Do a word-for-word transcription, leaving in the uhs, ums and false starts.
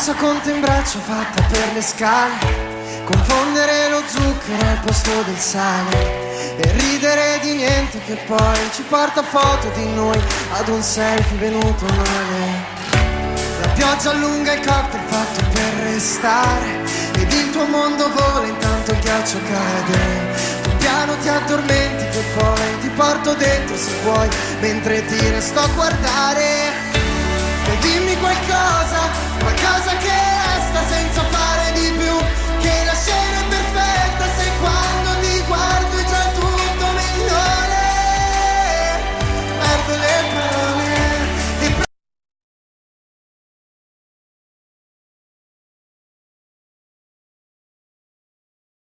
corsa con te in braccio fatta per le scale, confondere lo zucchero al posto del sale e ridere di niente che poi ci porta foto di noi ad un selfie venuto male. La pioggia allunga il cocktail fatto per restare ed il tuo mondo vola intanto il ghiaccio cade. Tu piano ti addormenti che poi ti porto dentro se vuoi, mentre ti resto a guardare.